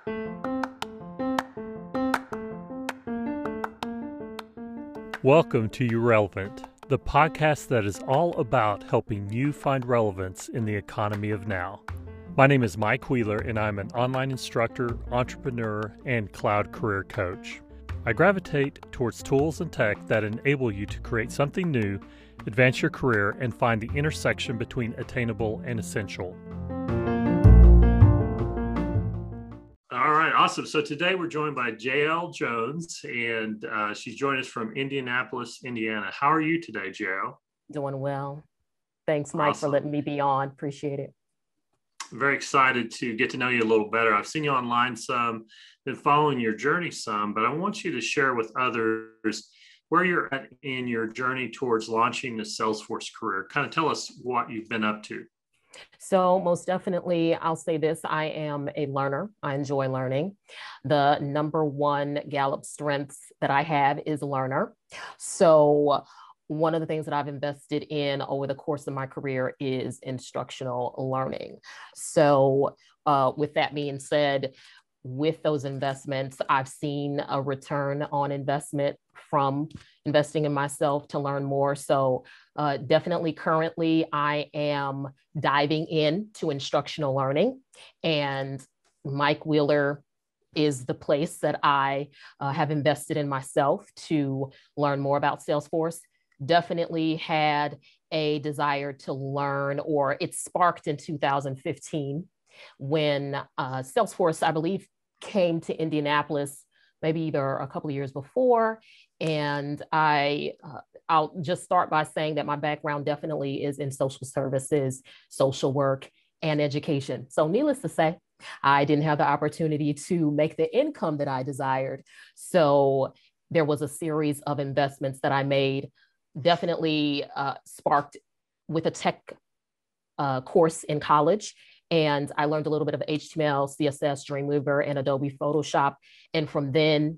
Welcome to You Relevant, the podcast that is all about helping you find relevance in the economy of now. My name is Mike Wheeler, and I'm an online instructor, entrepreneur, and cloud career coach. I gravitate towards tools and tech that enable you to create something new, advance your career, and find the intersection between attainable and essential. All right, awesome. So today we're joined by JL Jones, and she's joined us from Indianapolis, Indiana. How are you today, JL? Doing well. Thanks, Mike, for letting me be on. Appreciate it. I'm very excited to get to know you a little better. I've seen you online some, been following your journey some, but I want you to share with others where you're at in your journey towards launching the Salesforce career. Kind of tell us what you've been up to. So most definitely, I'll say this, I am a learner. I enjoy learning. The number one Gallup strengths that I have is learner. So one of the things that I've invested in over the course of my career is instructional learning. So with that being said, with those investments, I've seen a return on investment from investing in myself to learn more. So definitely currently I am diving into instructional learning, and Mike Wheeler is the place that I have invested in myself to learn more about Salesforce. Definitely had a desire to learn, or it sparked in 2015 when Salesforce, I believe, came to Indianapolis maybe either a couple of years before. And I'll just start by saying that my background definitely is in social services, social work, and education. So needless to say, I didn't have the opportunity to make the income that I desired. So there was a series of investments that I made, definitely sparked with a tech course in college. And I learned a little bit of HTML, CSS, Dreamweaver, and Adobe Photoshop. And from then,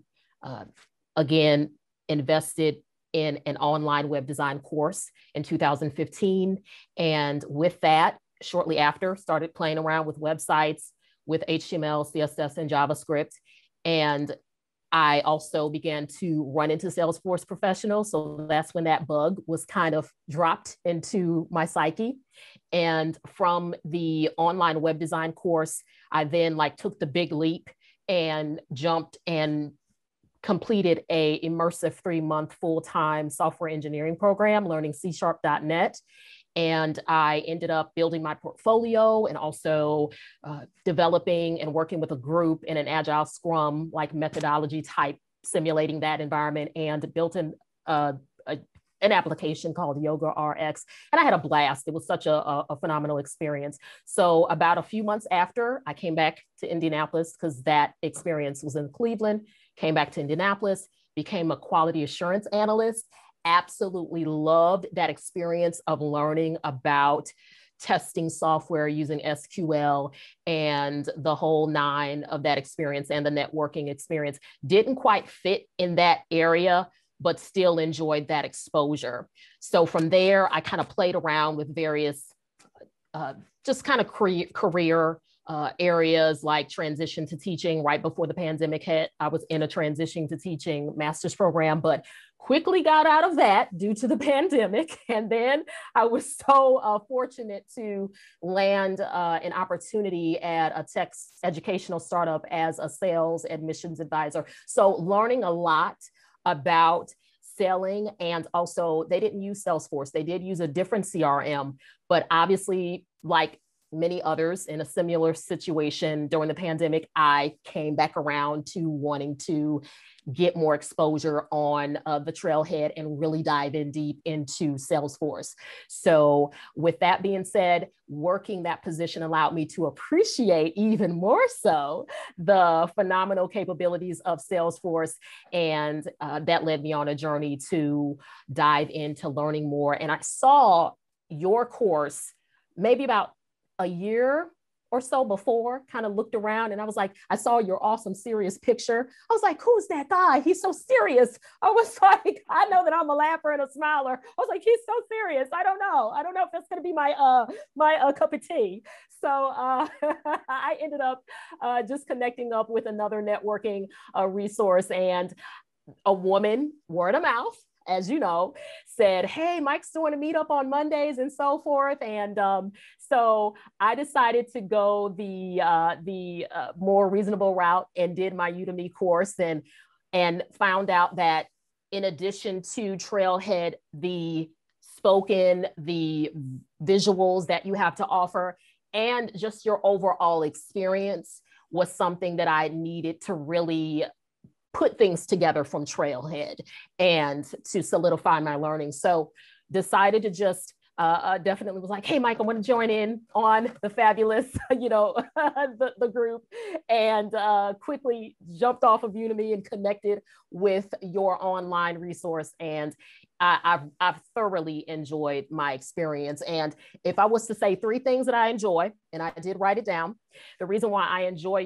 again, invested in an online web design course in 2015. And with that, shortly after, started playing around with websites with HTML, CSS, and JavaScript. And I also began to run into Salesforce Professional. So that's when that bug was kind of dropped into my psyche. And from the online web design course, I then took the big leap and jumped and completed a immersive 3-month full-time software engineering program, learning C#.net. And I ended up building my portfolio and also developing and working with a group in an agile scrum methodology type, simulating that environment, and built an application called Yoga RX. And I had a blast. It was such a phenomenal experience. So about a few months after, I came back to Indianapolis because that experience was in Cleveland, came back to Indianapolis, became a quality assurance analyst. Absolutely loved that experience of learning about testing software using SQL and the whole nine of that experience, and the networking experience. Didn't quite fit in that area, but still enjoyed that exposure. So from there, I kind of played around with various just kind of career areas, like transition to teaching. Right before the pandemic hit, I was in a transition to teaching master's program, but quickly got out of that due to the pandemic. And then I was so fortunate to land an opportunity at a tech educational startup as a sales admissions advisor. So learning a lot about selling. And also, they didn't use Salesforce. They did use a different CRM, but obviously, like many others in a similar situation during the pandemic, I came back around to wanting to get more exposure on the trailhead and really dive in deep into Salesforce. So with that being said, working that position allowed me to appreciate even more so the phenomenal capabilities of Salesforce. And that led me on a journey to dive into learning more. And I saw your course maybe about a year or so before, kind of looked around and I was like, I saw your awesome, serious picture. I was like, who's that guy? He's so serious. I was like, I know that I'm a laugher and a smiler. I was like, he's so serious. I don't know. I don't know if that's going to be my cup of tea. So I ended up just connecting up with another networking resource, and a woman, word of mouth, as you know, said, hey, Mike's doing a meetup on Mondays and so forth. And so I decided to go the more reasonable route and did my Udemy course, and found out that in addition to Trailhead, the spoken, the visuals that you have to offer, and just your overall experience was something that I needed to really put things together from Trailhead and to solidify my learning. So decided to just definitely was like, hey, Mike, I want to join in on the fabulous, the group, and quickly jumped off of Udemy and connected with your online resource. And I've thoroughly enjoyed my experience. And if I was to say 3 things that I enjoy, and I did write it down, the reason why I enjoy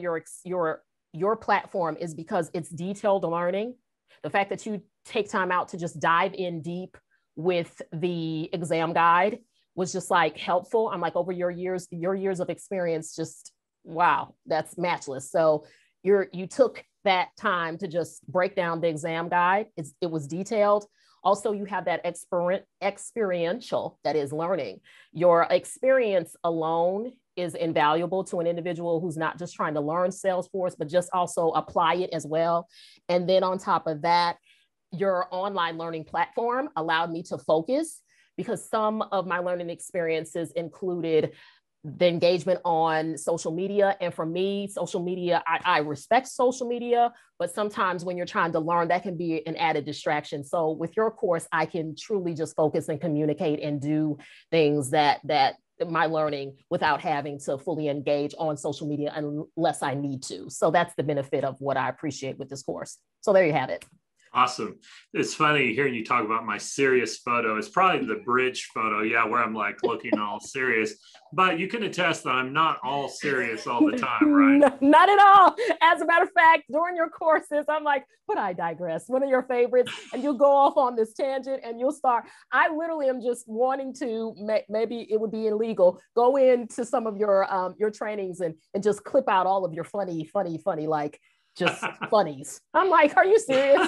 your platform is because it's detailed learning. The fact that you take time out to just dive in deep with the exam guide was just like helpful. I'm like, over your years of experience, just wow, that's matchless. So you took that time to just break down the exam guide. It was detailed. Also, you have that experiential, that is learning. Your experience alone is invaluable to an individual who's not just trying to learn Salesforce, but just also apply it as well. And then on top of that, your online learning platform allowed me to focus, because some of my learning experiences included the engagement on social media. And for me, social media, I respect social media, but sometimes when you're trying to learn, that can be an added distraction. So with your course, I can truly just focus and communicate and do things that my learning without having to fully engage on social media unless I need to. So that's the benefit of what I appreciate with this course. So there you have it. Awesome. It's funny hearing you talk about my serious photo. It's probably the bridge photo, where I'm like looking all serious. But you can attest that I'm not all serious all the time, right? No, not at all. As a matter of fact, during your courses, I'm like, but I digress. One of your favorites, and you'll go off on this tangent and you'll start. I literally am just wanting to, maybe it would be illegal, go into some of your trainings and just clip out all of your funny, like just funnies. I'm like, are you serious?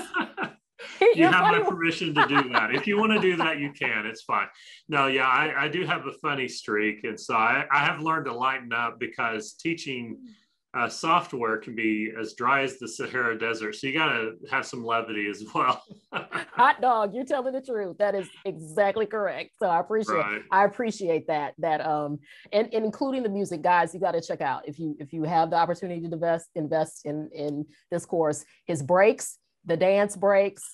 You have my permission to do that. If you want to do that, you can. It's fine. No, I do have a funny streak. And so I have learned to lighten up, because teaching software can be as dry as the Sahara Desert. So you got to have some levity as well. Hot dog, you're telling the truth. That is exactly correct. So I appreciate that. And including the music, guys, you got to check out, if you have the opportunity to invest in this course, his breaks, the dance breaks.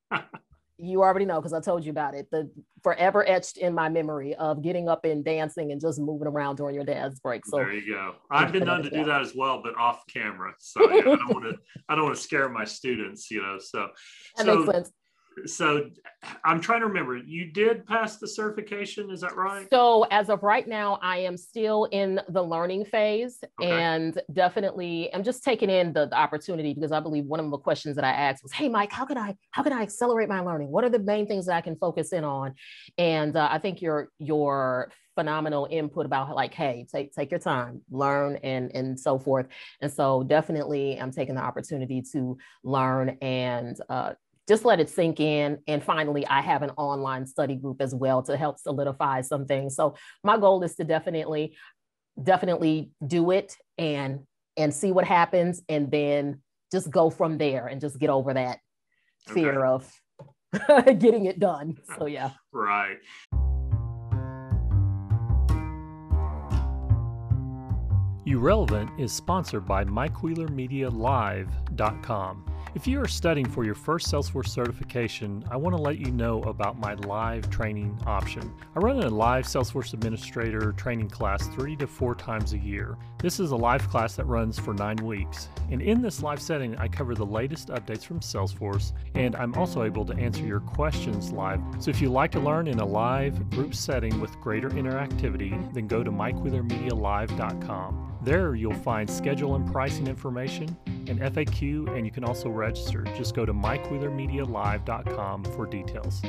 You already know, because I told you about it. The forever etched in my memory of getting up and dancing and just moving around during your dance break. So there you go. I've been known to do that as well, but off camera. So I don't want to scare my students, So that makes sense. So I'm trying to remember, you did pass the certification, is that right? So as of right now, I am still in the learning phase. Okay. And definitely I'm just taking in the opportunity, because I believe one of the questions that I asked was, hey, Mike, how can I accelerate my learning? What are the main things that I can focus in on? And I think your phenomenal input about like, hey, take your time, learn and so forth. And so definitely I'm taking the opportunity to learn and just let it sink in. And finally, I have an online study group as well to help solidify some things. So my goal is to definitely do it and see what happens, and then just go from there and just get over that fear of getting it done. So yeah. Right. YouRelevant is sponsored by MikeWheelerMediaLive.com. If you are studying for your first Salesforce certification, I want to let you know about my live training option. I run a live Salesforce Administrator training class 3 to 4 times a year. This is a live class that runs for 9 weeks. And in this live setting, I cover the latest updates from Salesforce, and I'm also able to answer your questions live. So if you like to learn in a live group setting with greater interactivity, then go to mikewheelermedialive.com. There you'll find schedule and pricing information, an FAQ, and you can also register. Just go to mikewheelermedialive.com for details.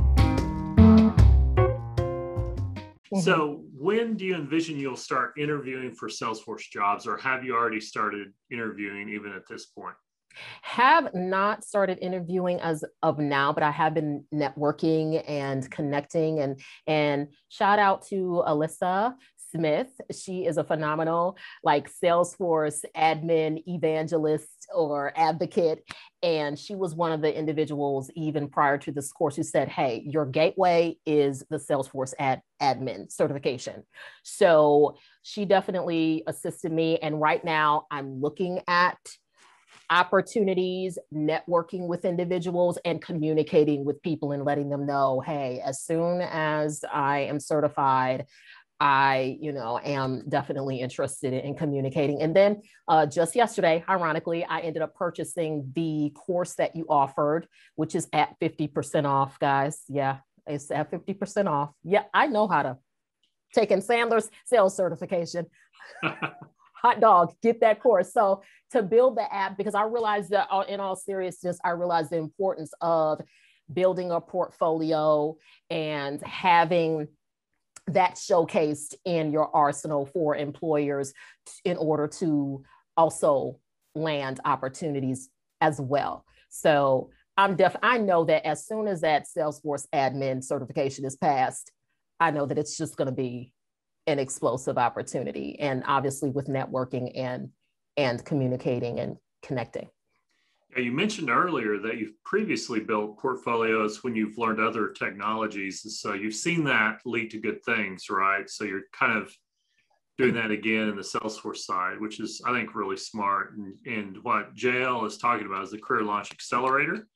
So when do you envision you'll start interviewing for Salesforce jobs, or have you already started interviewing even at this point? Have not started interviewing as of now, but I have been networking and connecting, and shout out to Alyssa Smith. She is a phenomenal Salesforce admin evangelist or advocate. And she was one of the individuals even prior to this course who said, hey, your gateway is the Salesforce admin certification. So she definitely assisted me. And right now I'm looking at opportunities, networking with individuals, and communicating with people and letting them know, hey, as soon as I am certified, I, am definitely interested in communicating. And then just yesterday, ironically, I ended up purchasing the course that you offered, which is at 50% off, guys. Yeah, it's at 50% off. Yeah, I know how to take in Sandler's sales certification. Hot dog, get that course. So to build the app, because I realized that in all seriousness, I realized the importance of building a portfolio and having that showcased in your arsenal for employers in order to also land opportunities as well. So I know that as soon as that Salesforce admin certification is passed, I know that it's just going to be an explosive opportunity. And obviously with networking and communicating and connecting. You mentioned earlier that you've previously built portfolios when you've learned other technologies. So you've seen that lead to good things, right? So you're kind of doing that again in the Salesforce side, which is, I think, really smart. And what JL is talking about is the Career Launch Accelerator.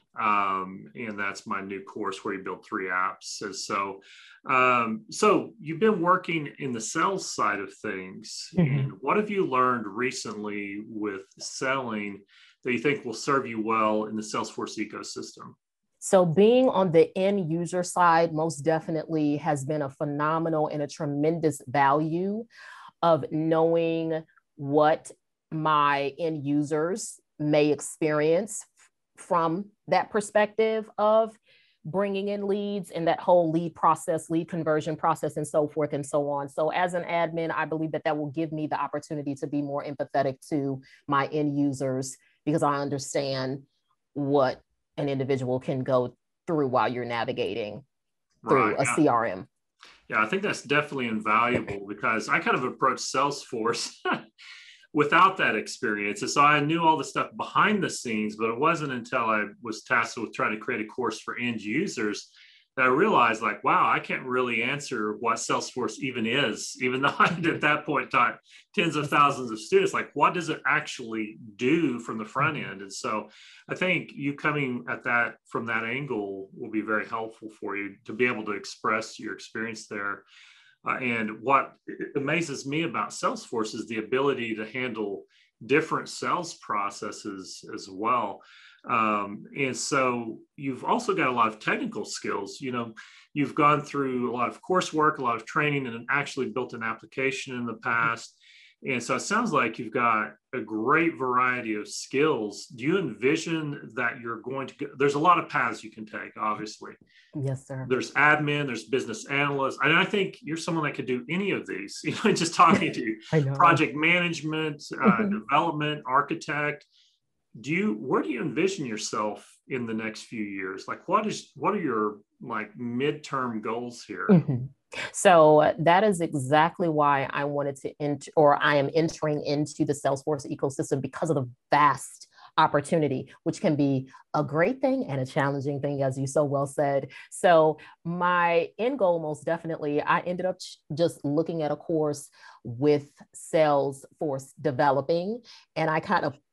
And that's my new course where you build 3 apps. So you've been working in the sales side of things. Mm-hmm. And what have you learned recently with selling that you think will serve you well in the Salesforce ecosystem? So being on the end user side most definitely has been a phenomenal and a tremendous value of knowing what my end users may experience from that perspective of bringing in leads and that whole lead process, lead conversion process, and so forth and so on. So as an admin, I believe that will give me the opportunity to be more empathetic to my end users, because I understand what an individual can go through while you're navigating through a CRM. Yeah, I think that's definitely invaluable, because I kind of approached Salesforce without that experience. And so I knew all the stuff behind the scenes, but it wasn't until I was tasked with trying to create a course for end users that I realized, wow, I can't really answer what Salesforce even is, even though I had at that point taught tens of thousands of students. What does it actually do from the front end? And so I think you coming at that from that angle will be very helpful for you to be able to express your experience there. And what amazes me about Salesforce is the ability to handle different sales processes as well. And so you've also got a lot of technical skills. You've gone through a lot of coursework, a lot of training, and actually built an application in the past. And so it sounds like you've got a great variety of skills. Do you envision that you're going to there's a lot of paths you can take, obviously. Yes, sir. There's admin, there's business analyst. And I think you're someone that could do any of these, just talking to you, project management, development, architect. Where do you envision yourself in the next few years? What are your midterm goals here? Mm-hmm. So that is exactly why I wanted to I am entering into the Salesforce ecosystem, because of the vast opportunity, which can be a great thing and a challenging thing, as you so well said. So my end goal, most definitely, I ended up just looking at a course with Salesforce developing, and I kind of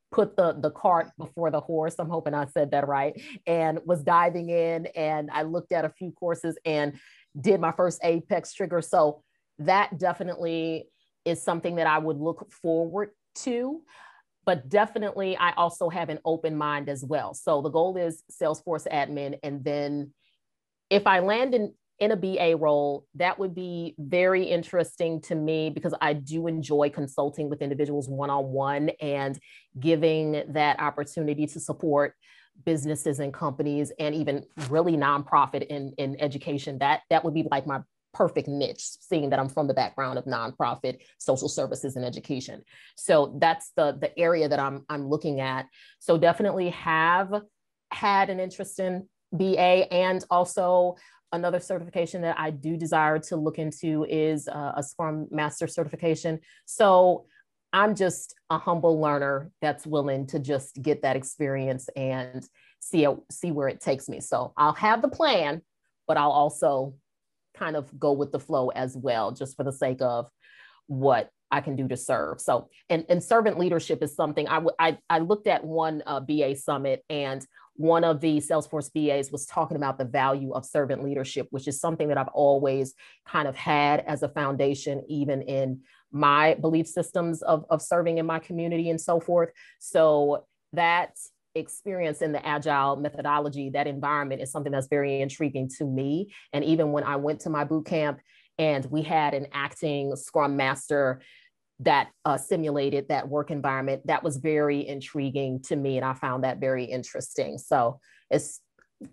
put the cart before the horse. I'm hoping I said that right. And was diving in, and I looked at a few courses and did my first Apex trigger. So that definitely is something that I would look forward to. But definitely, I also have an open mind as well. So the goal is Salesforce admin. And then if I land in a BA role, that would be very interesting to me because I do enjoy consulting with individuals one-on-one and giving that opportunity to support businesses and companies and even really nonprofit in education. That would be like my perfect niche, seeing that I'm from the background of nonprofit, social services, and education. So that's the area that I'm looking at. So definitely have had an interest in BA, and also another certification that I do desire to look into is a Scrum Master certification. So I'm just a humble learner that's willing to just get that experience and see where it takes me. So I'll have the plan, but I'll also kind of go with the flow as well, just for the sake of what I can do to serve. So, and servant leadership is something I looked at one BA summit, and one of the Salesforce BAs was talking about the value of servant leadership, which is something that I've always kind of had as a foundation, even in my belief systems of serving in my community and so forth. So that experience in the agile methodology, that environment is something that's very intriguing to me. And even when I went to my boot camp and we had an acting Scrum Master that simulated that work environment, that was very intriguing to me. And I found that very interesting. So it's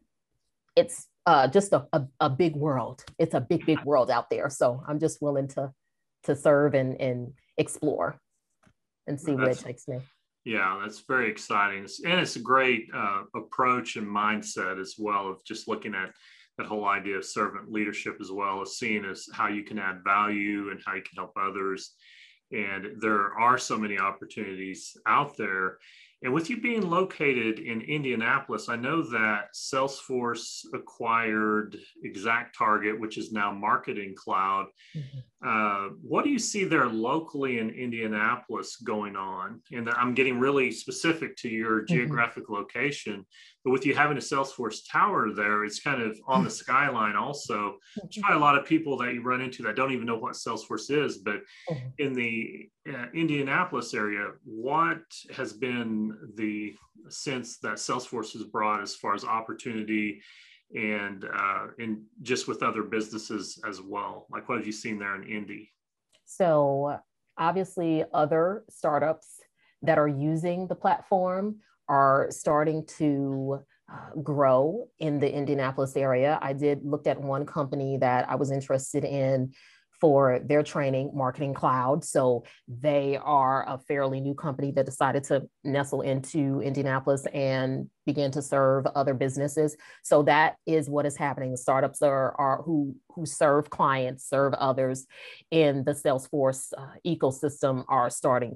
just a big world. It's a big world out there. So I'm just willing to serve and explore and see where it takes me. Yeah, that's very exciting. And it's a great approach and mindset as well, of just looking at that whole idea of servant leadership, as well as seeing as how you can add value and how you can help others. And there are so many opportunities out there. And with you being located in Indianapolis, I know that Salesforce acquired ExactTarget, which is now Marketing Cloud. Mm-hmm. What do you see there locally in Indianapolis going on? And I'm getting really specific to your geographic mm-hmm. location, but with you having a Salesforce tower there, it's kind of on the skyline also. There's probably a lot of people that you run into that don't even know what Salesforce is, but mm-hmm. in the Indianapolis area, what has been the sense that Salesforce has brought as far as opportunity and just with other businesses as well? Like, what have you seen there in Indy? So obviously other startups that are using the platform are starting to grow in the Indianapolis area. I looked at one company that I was interested in for their training, Marketing Cloud. So they are a fairly new company that decided to nestle into Indianapolis and begin to serve other businesses. So that is what is happening. The startups are who serve clients, serve others in the Salesforce ecosystem are starting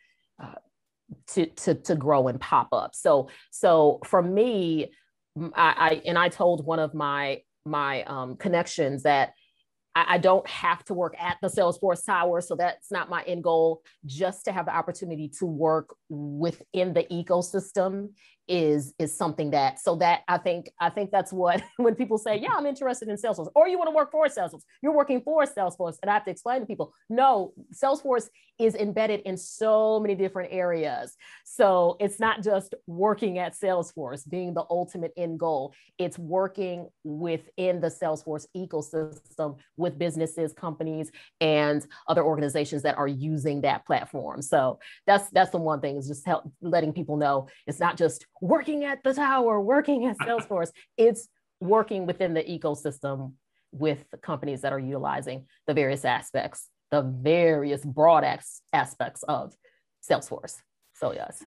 to grow and pop up. So for me, I told one of my connections that I don't have to work at the Salesforce tower. So that's not my end goal. Just to have the opportunity to work within the ecosystem is something that I think that's what, when people say, yeah, I'm interested in Salesforce, or you want to work for Salesforce, you're working for Salesforce. And I have to explain to people, no, Salesforce is embedded in so many different areas. So it's not just working at Salesforce being the ultimate end goal. It's working within the Salesforce ecosystem with businesses, companies, and other organizations that are using that platform. So that's the one thing, is just letting people know it's not just working at the tower, working at Salesforce. It's working within the ecosystem with the companies that are utilizing the various aspects, the various broad aspects of Salesforce. So yes.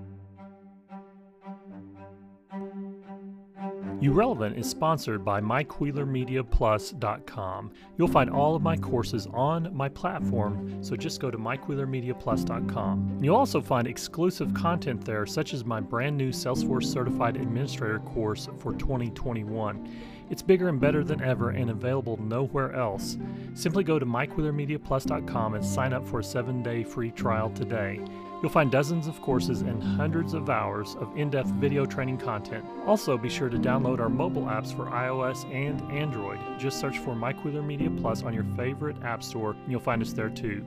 URelevant is sponsored by MikeWheelerMediaPlus.com. You'll find all of my courses on my platform, so just go to MikeWheelerMediaPlus.com. You'll also find exclusive content there, such as my brand new Salesforce Certified Administrator course for 2021. It's bigger and better than ever and available nowhere else. Simply go to MikeWheelerMediaPlus.com and sign up for a 7-day free trial today. You'll find dozens of courses and hundreds of hours of in-depth video training content. Also, be sure to download our mobile apps for iOS and Android. Just search for Mike Wheeler Media Plus on your favorite app store, and you'll find us there too.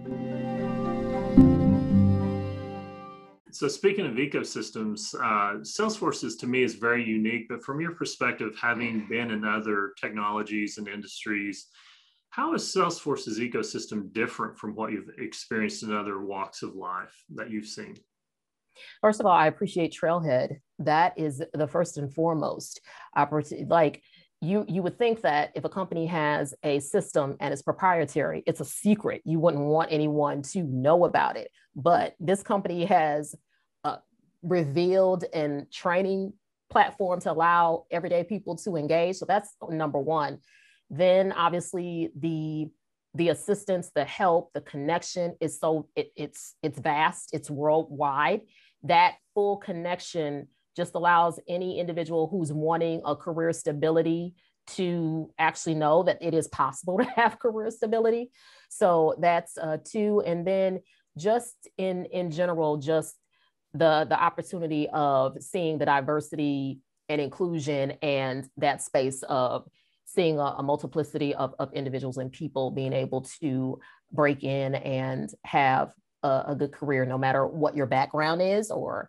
So speaking of ecosystems, Salesforce to me is very unique, but from your perspective, having been in other technologies and industries, how is Salesforce's ecosystem different from what you've experienced in other walks of life that you've seen? First of all, I appreciate Trailhead. That is the first and foremost opportunity. Like you would think that if a company has a system and it's proprietary, it's a secret. You wouldn't want anyone to know about it. But this company has revealed and training platform to allow everyday people to engage. So that's number one. Then obviously the assistance, the help, the connection is it's vast, it's worldwide. That full connection just allows any individual who's wanting a career stability to actually know that it is possible to have career stability. So that's two. And then just in general, just the opportunity of seeing the diversity and inclusion and that space of seeing a multiplicity of individuals and people being able to break in and have a good career, no matter what your background is or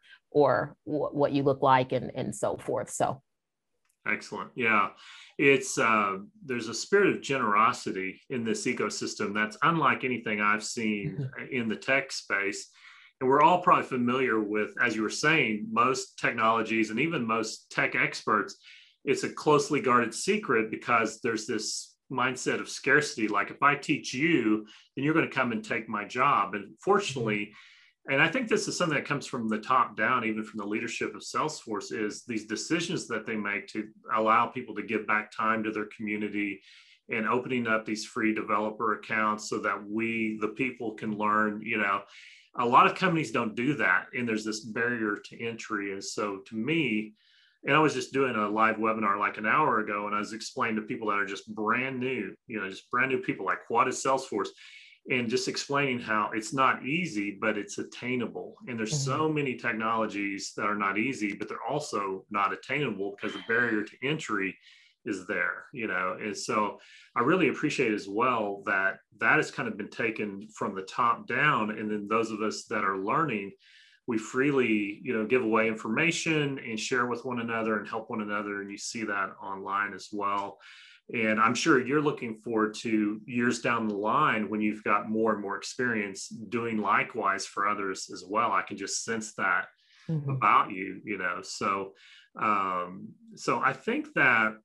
what you look like and so forth. So. Excellent. Yeah, it's there's a spirit of generosity in this ecosystem that's unlike anything I've seen in the tech space. And we're all probably familiar with, as you were saying, most technologies and even most tech experts, it's a closely guarded secret because there's this mindset of scarcity. Like if I teach you, then you're going to come and take my job. And fortunately, and I think this is something that comes from the top down, even from the leadership of Salesforce, is these decisions that they make to allow people to give back time to their community and opening up these free developer accounts so that we, the people, can learn. You know, a lot of companies don't do that. And there's this barrier to entry. And so to me, and I was just doing a live webinar like an hour ago, and I was explaining to people that are just brand new, you know, just brand new people, like, what is Salesforce? And just explaining how it's not easy, but it's attainable. And there's so many technologies that are not easy, but they're also not attainable because the barrier to entry is there, you know. And so I really appreciate as well that that has kind of been taken from the top down. And then those of us that are learning, we freely, you know, give away information and share with one another and help one another. And you see that online as well. And I'm sure you're looking forward to years down the line when you've got more and more experience doing likewise for others as well. I can just sense that about you, you know. So, so I think that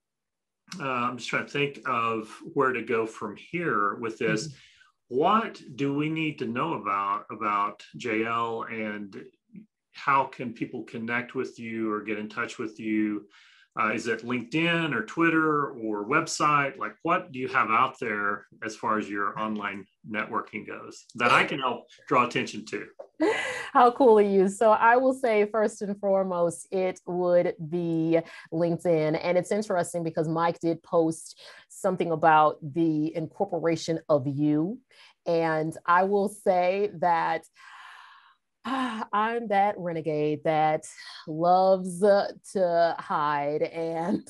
I'm just trying to think of where to go from here with this. What do we need to know about JL, and how can people connect with you or get in touch with you? Is it LinkedIn or Twitter or website? Like, what do you have out there as far as your online networking goes that I can help draw attention to? How cool are you? So I will say first and foremost, it would be LinkedIn. And it's interesting because Mike did post something about the incorporation of you. And I will say that I'm that renegade that loves to hide, and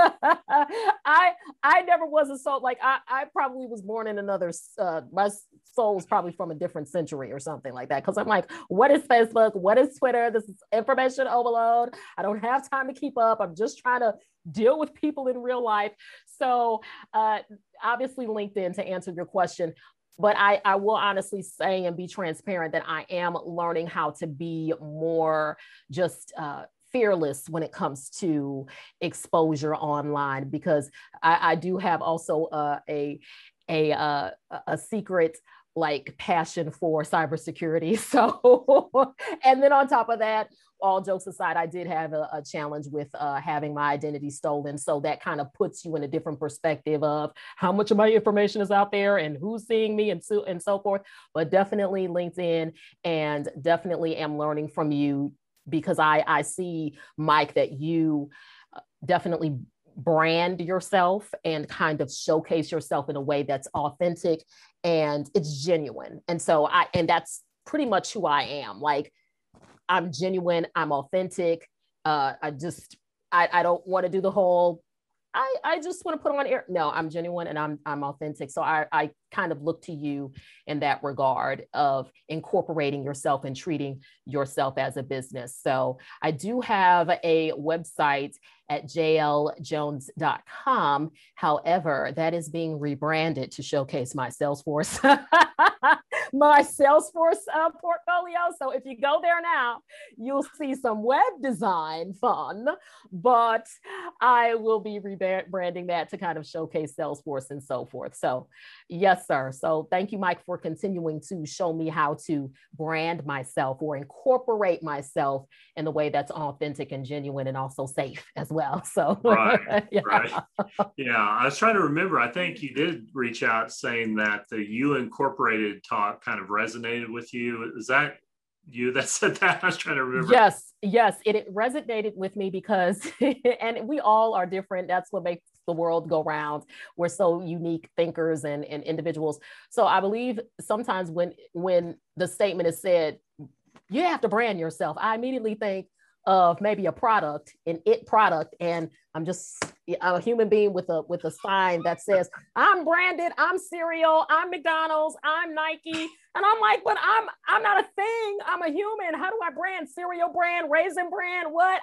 I never was a soul. Like I probably was born in another. My soul was probably from a different century or something like that. Because I'm like, what is Facebook? What is Twitter? This is information overload. I don't have time to keep up. I'm just trying to deal with people in real life. So obviously, LinkedIn, to answer your question. But I will honestly say and be transparent that I am learning how to be more just fearless when it comes to exposure online, because I do have also a secret like passion for cybersecurity. So, and then on top of that, all jokes aside, I did have a challenge with having my identity stolen. So that kind of puts you in a different perspective of how much of my information is out there and who's seeing me and so forth. But definitely LinkedIn, and definitely am learning from you, because I see, Mike, that you definitely brand yourself and kind of showcase yourself in a way that's authentic and it's genuine. And so and that's pretty much who I am. Like, I'm genuine, I'm authentic. I don't want to do the whole, I just want to put on air. No, I'm genuine and I'm authentic. So I kind of look to you in that regard of incorporating yourself and treating yourself as a business. So I do have a website at jljones.com. However, that is being rebranded to showcase my Salesforce, my Salesforce portfolio. So if you go there now, you'll see some web design fun, but I will be rebranding that to kind of showcase Salesforce and so forth. So yes, sir. So thank you, Mike, for continuing to show me how to brand myself or incorporate myself in the way that's authentic and genuine and also safe as well. So right, yeah. Right. Yeah, I was trying to remember. I think you did reach out saying that the You Incorporated talk kind of resonated with you. Is that you that said that? I was trying to remember. Yes, it resonated with me because, and we all are different. That's what makes the world go round. We're so unique thinkers and individuals. So I believe sometimes when the statement is said, you have to brand yourself, I immediately think of maybe a product, and I'm just a human being with a sign that says, I'm branded, I'm cereal, I'm McDonald's, I'm Nike. And I'm like, but I'm not a thing. I'm a human. How do I brand? Cereal brand, raisin brand, what?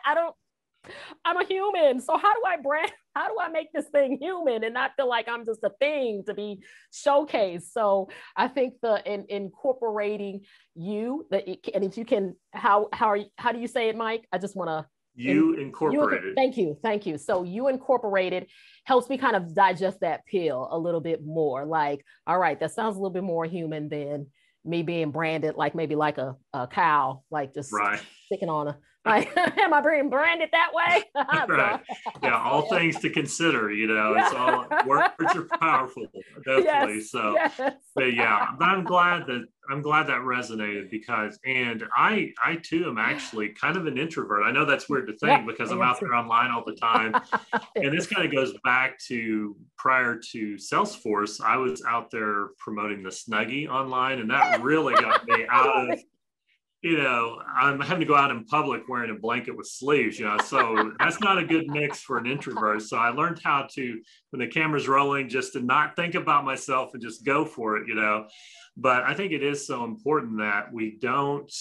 I'm a human. So how do I brand? How do I make this thing human and not feel like I'm just a thing to be showcased? So I think in incorporating you, and if you can, how do you say it, Mike? I just want to. You Incorporated. Thank you. So You Incorporated helps me kind of digest that pill a little bit more. Like, all right, that sounds a little bit more human than me being branded like maybe like a cow, like just sticking on a. Like, am I being branded that way? Right. Yeah, all things to consider, it's all, words are powerful, definitely. Yes, so, but yeah, but I'm glad that resonated because, and I too am actually kind of an introvert. I know that's weird to think because I'm out there online all the time. And this kind of goes back to prior to Salesforce, I was out there promoting the Snuggie online, and that really got me out of, I'm having to go out in public wearing a blanket with sleeves, so that's not a good mix for an introvert. So I learned how to, when the camera's rolling, just to not think about myself and just go for it, But I think it is so important that we don't,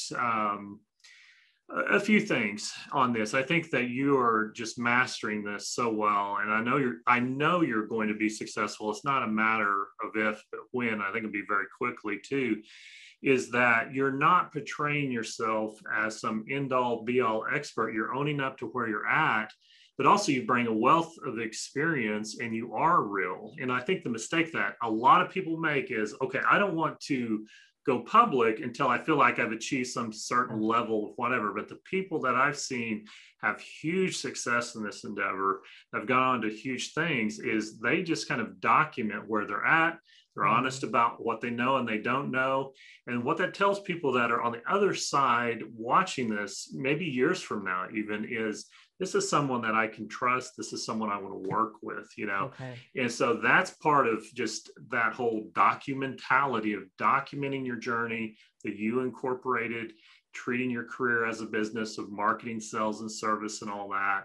a few things on this. I think that you are just mastering this so well. And I know you're going to be successful. It's not a matter of if, but when. I think it'll be very quickly too. Is that you're not portraying yourself as some end-all be-all expert. You're owning up to where you're at, but also you bring a wealth of experience and you are real. And I think the mistake that a lot of people make is, okay, I don't want to go public until I feel like I've achieved some certain level of whatever. But the people that I've seen have huge success in this endeavor, have gone on to huge things, is they just kind of document where they're at. They're honest about what they know and they don't know. And what that tells people that are on the other side watching this, maybe years from now even, is this is someone that I can trust. This is someone I want to work with, Okay. And so that's part of just that whole documentality of documenting your journey, that You Incorporated, treating your career as a business of marketing, sales, and service and all that.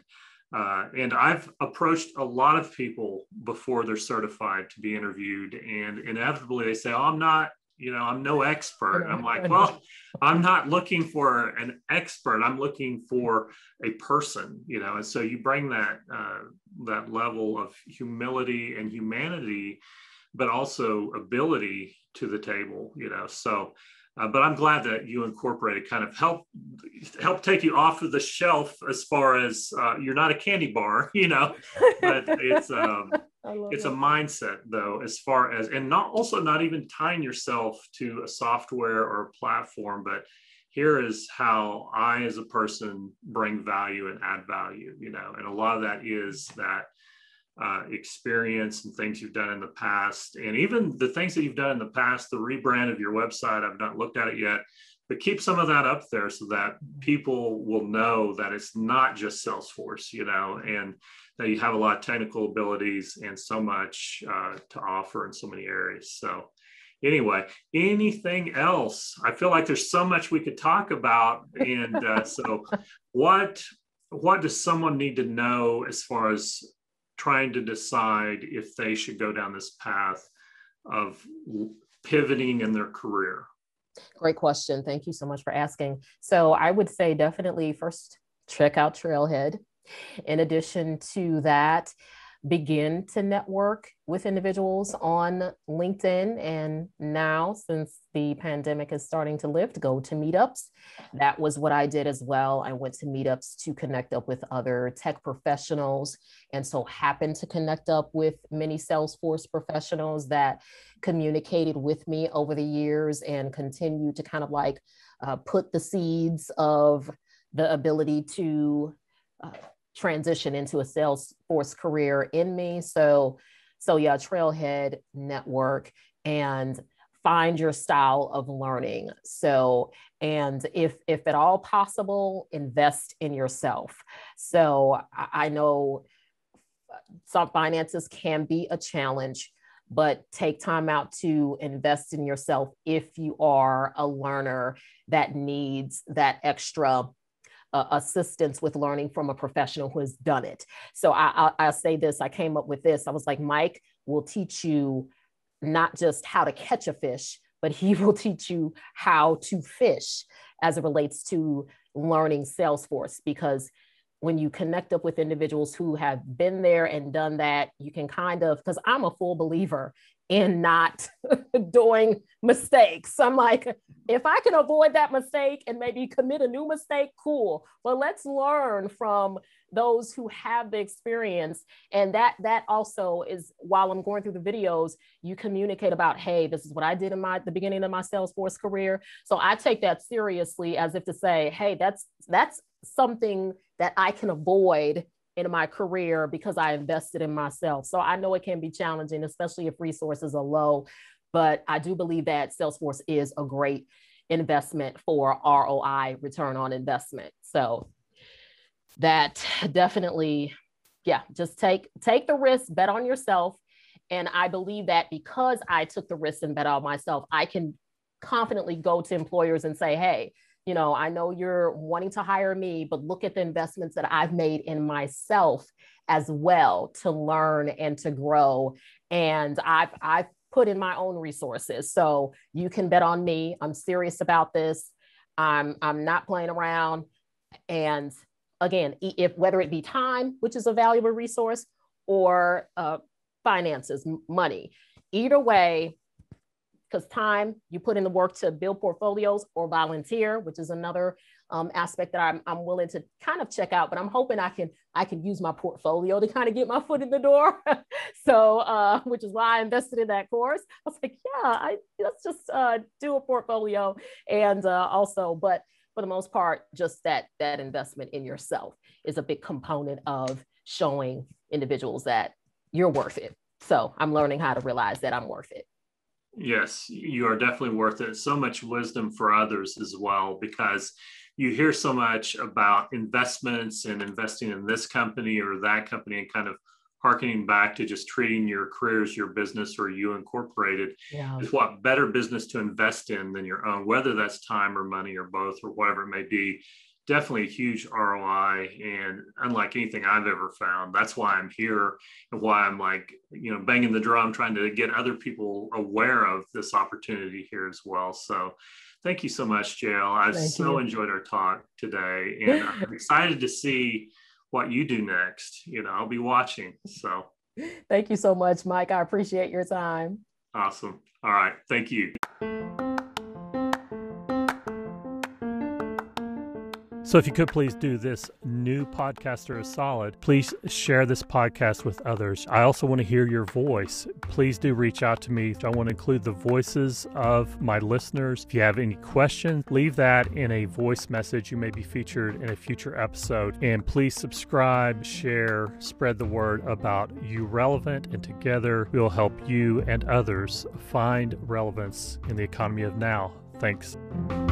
And I've approached a lot of people before they're certified to be interviewed, and inevitably they say, "Oh, I'm no expert." I'm like, well, I'm not looking for an expert. I'm looking for a person, And so you bring that level of humility and humanity, but also ability to the table, So. But I'm glad that You Incorporated kind of help take you off of the shelf as far as you're not a candy bar, but it's a mindset though, as far as, and not even tying yourself to a software or a platform, but here is how I as a person bring value and add value, and a lot of that is that experience and things you've done in the past, and even the things that you've done in the past, the rebrand of your website. I've not looked at it yet, but keep some of that up there so that people will know that it's not just Salesforce, and that you have a lot of technical abilities and so much to offer in so many areas. So Anyway, anything else? I feel like there's so much we could talk about. And so what does someone need to know as far as trying to decide if they should go down this path of pivoting in their career? Great question. Thank you so much for asking. So I would say definitely first check out Trailhead. In addition to that, begin to network with individuals on LinkedIn. And now, since the pandemic is starting to lift, go to meetups. That was what I did as well. I went to meetups to connect up with other tech professionals, and so happened to connect up with many Salesforce professionals that communicated with me over the years and continue to kind of like put the seeds of the ability to transition into a Salesforce career in me. So yeah, Trailhead, network, and find your style of learning. So, and if at all possible, invest in yourself. So I know some finances can be a challenge, but take time out to invest in yourself if you are a learner that needs that extra assistance with learning from a professional who has done it. So I'll say this, I came up with this. I was like, Mike will teach you not just how to catch a fish, but he will teach you how to fish as it relates to learning Salesforce. Because when you connect up with individuals who have been there and done that, you can kind of, because I'm a full believer in not doing mistakes. I'm like, if I can avoid that mistake and maybe commit a new mistake, cool. But let's learn from those who have the experience. And that also is, while I'm going through the videos, you communicate about, hey, this is what I did in the beginning of my Salesforce career. So I take that seriously, as if to say, hey, that's something that I can avoid in my career because I invested in myself. So I know it can be challenging, especially if resources are low, but I do believe that Salesforce is a great investment for ROI, return on investment. So that definitely, yeah, just take the risk, bet on yourself. And I believe that because I took the risk and bet on myself, I can confidently go to employers and say, hey, you know, I know you're wanting to hire me, but look at the investments that I've made in myself as well to learn and to grow. And I've put in my own resources. So you can bet on me. I'm serious about this. I'm not playing around. And again, if whether it be time, which is a valuable resource, or finances, money, either way, because time, you put in the work to build portfolios or volunteer, which is another aspect that I'm willing to kind of check out, but I'm hoping I can use my portfolio to kind of get my foot in the door. So, which is why I invested in that course. I was like, yeah, let's just do a portfolio. And also, but for the most part, just that investment in yourself is a big component of showing individuals that you're worth it. So I'm learning how to realize that I'm worth it. Yes, you are definitely worth it. So much wisdom for others as well, because you hear so much about investments and investing in this company or that company and kind of harkening back to just treating your career as your business or you incorporated. Yeah. Is what better business to invest in than your own, whether that's time or money or both or whatever it may be. Definitely a huge ROI, and unlike anything I've ever found. That's why I'm here and why I'm like, you know, banging the drum, trying to get other people aware of this opportunity here as well. So thank you so much, JL. I've enjoyed our talk today, and I'm excited to see what you do next. You know, I'll be watching. So thank you so much, Mike. I appreciate your time. Awesome. All right. Thank you. So if you could please do this new podcaster a solid, please share this podcast with others. I also want to hear your voice. Please do reach out to me. I want to include the voices of my listeners. If you have any questions, leave that in a voice message. You may be featured in a future episode. And please subscribe, share, spread the word about You Relevant, and together we'll help you and others find relevance in the economy of now. Thanks.